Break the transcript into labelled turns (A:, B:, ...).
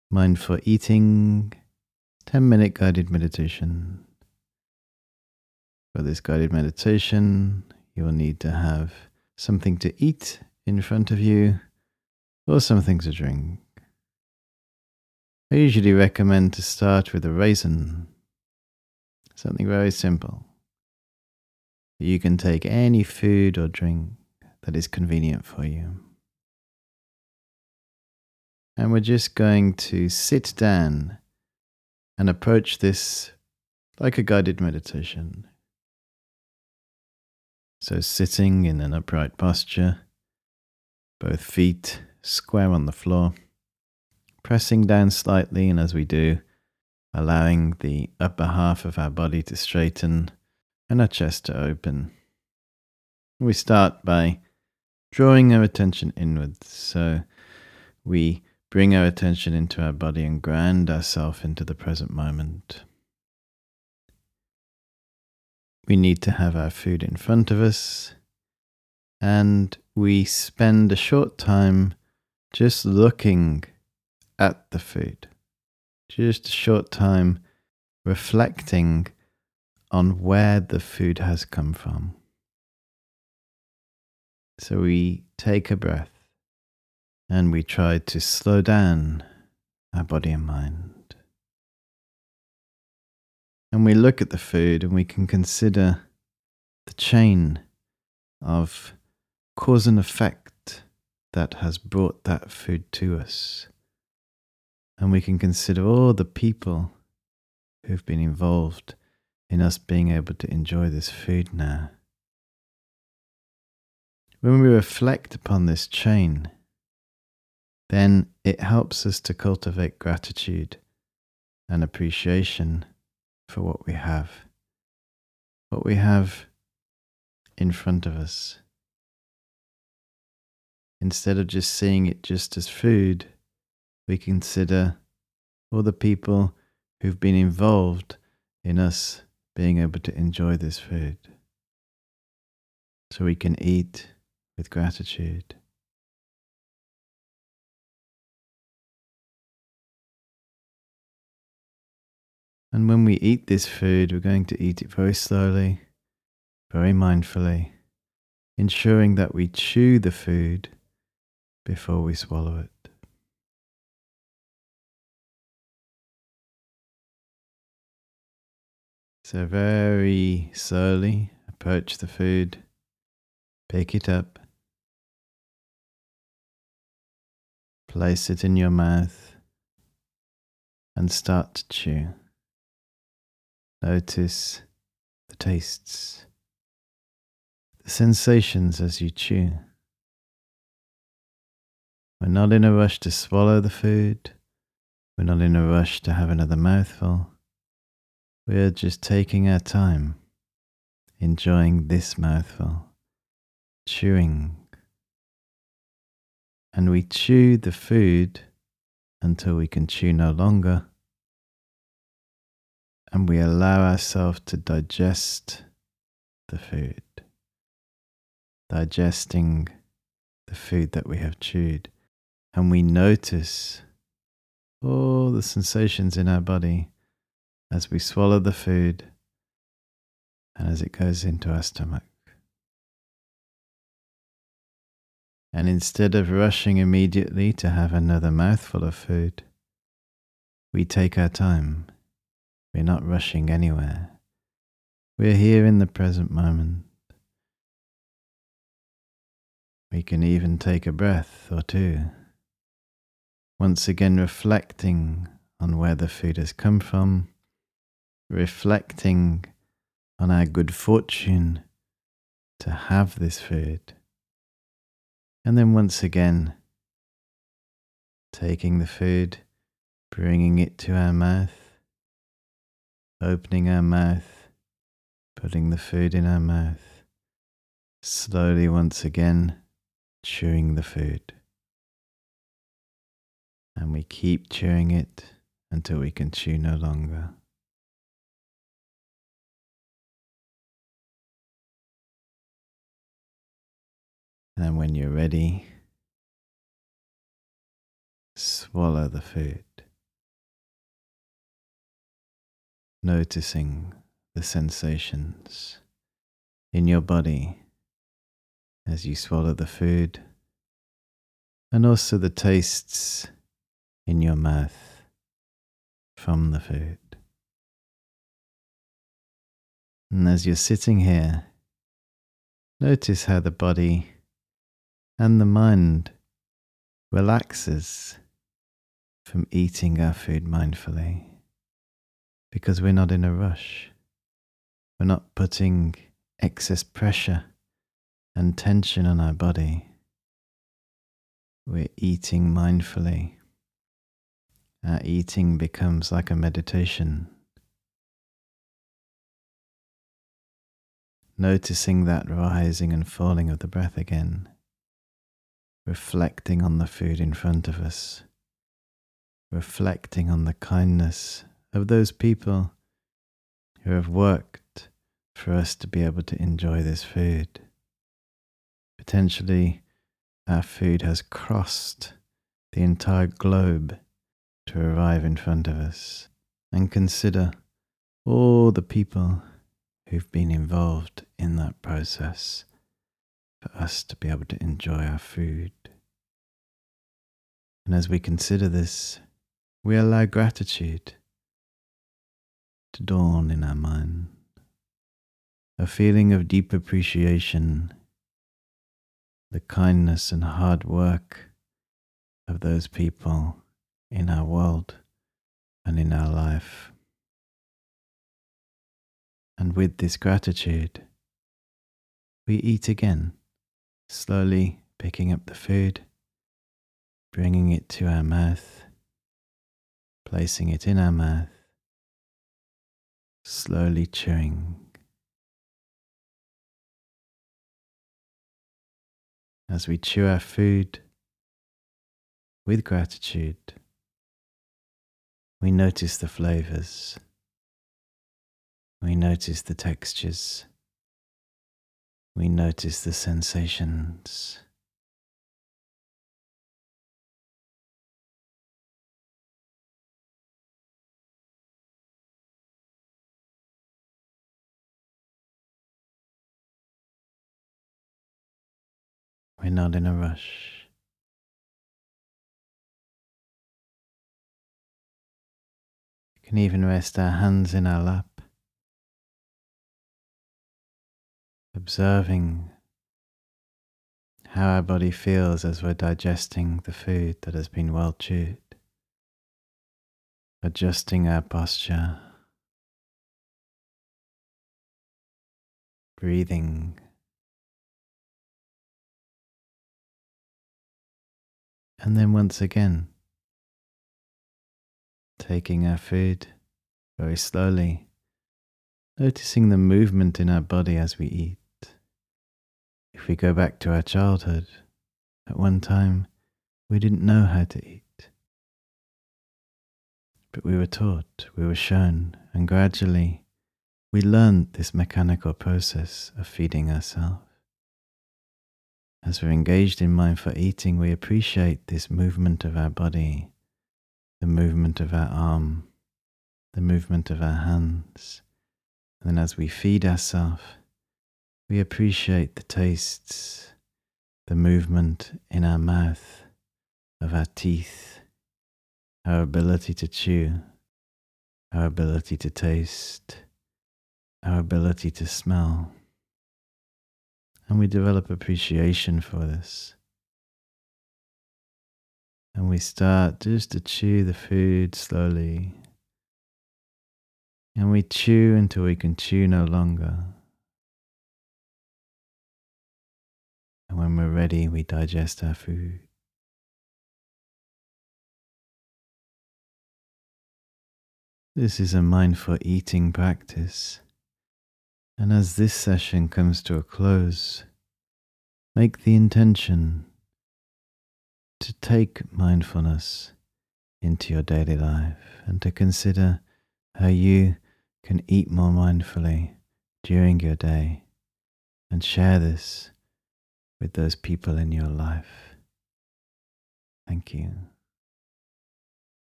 A: Mindful eating, 10-minute guided meditation. For this guided meditation, you will need to have something to eat in front of you or something to drink. I usually recommend to start with a raisin, something very simple. You can take any food or drink that is convenient for you. And we're just going to sit down and approach this like a guided meditation. So sitting in an upright posture, both feet square on the floor, pressing down slightly, and as we do, allowing the upper half of our body to straighten and our chest to open. We start by drawing our attention inwards. So we bring our attention into our body and ground ourselves into the present moment. We need to have our food in front of us, and we spend a short time just looking at the food. Just a short time reflecting on where the food has come from. So we take a breath and we try to slow down our body and mind. And we look at the food and we can consider the chain of cause and effect that has brought that food to us. And we can consider all the people who've been involved in us being able to enjoy this food now. When we reflect upon this chain, then it helps us to cultivate gratitude and appreciation for what we have in front of us. Instead of just seeing it just as food, we consider all the people who've been involved in us being able to enjoy this food. So we can eat with gratitude. And when we eat this food, we're going to eat it very slowly, very mindfully, ensuring that we chew the food before we swallow it. So very slowly approach the food, pick it up, place it in your mouth, and start to chew. Notice the tastes, the sensations as you chew. We're not in a rush to swallow the food. We're not in a rush to have another mouthful. We're just taking our time, enjoying this mouthful, chewing. And we chew the food until we can chew no longer. And we allow ourselves to digest the food, digesting the food that we have chewed. And we notice all the sensations in our body as we swallow the food and as it goes into our stomach. And instead of rushing immediately to have another mouthful of food, we take our time. We're not rushing anywhere. We're here in the present moment. We can even take a breath or two, once again reflecting on where the food has come from, reflecting on our good fortune to have this food. And then once again, taking the food, bringing it to our mouth, opening our mouth, putting the food in our mouth, slowly once again chewing the food. And we keep chewing it until we can chew no longer. And when you're ready, swallow the food. noticing the sensations in your body as you swallow the food, and also the tastes in your mouth from the food. And as you're sitting here, notice how the body and the mind relaxes from eating our food mindfully, because we're not in a rush. We're not putting excess pressure and tension on our body. We're eating mindfully. Our eating becomes like a meditation. Noticing that rising and falling of the breath again. Reflecting on the food in front of us. Reflecting on the kindness of those people who have worked for us to be able to enjoy this food. Potentially, our food has crossed the entire globe to arrive in front of us. And consider all the people who've been involved in that process for us to be able to enjoy our food. And as we consider this, we allow gratitude to dawn in our mind, a feeling of deep appreciation, the kindness and hard work of those people in our world and in our life. And with this gratitude, we eat again, slowly picking up the food, bringing it to our mouth, placing it in our mouth, slowly chewing. As we chew our food with gratitude, we notice the flavors, we notice the textures, we notice the sensations. We're not in a rush. We can even rest our hands in our lap, observing how our body feels as we're digesting the food that has been well chewed, adjusting our posture, breathing, and then once again, taking our food very slowly, noticing the movement in our body as we eat. If we go back to our childhood, at one time we didn't know how to eat, but we were taught, we were shown, and gradually we learned this mechanical process of feeding ourselves. As we're engaged in mindful eating, we appreciate this movement of our body, the movement of our arm, the movement of our hands. And then as we feed ourselves, we appreciate the tastes, the movement in our mouth, of our teeth, our ability to chew, our ability to taste, our ability to smell. And we develop appreciation for this. And we start just to chew the food slowly. And we chew until we can chew no longer. And when we're ready, we digest our food. This is a mindful eating practice. And as this session comes to a close, make the intention to take mindfulness into your daily life and to consider how you can eat more mindfully during your day and share this with those people in your life. Thank you.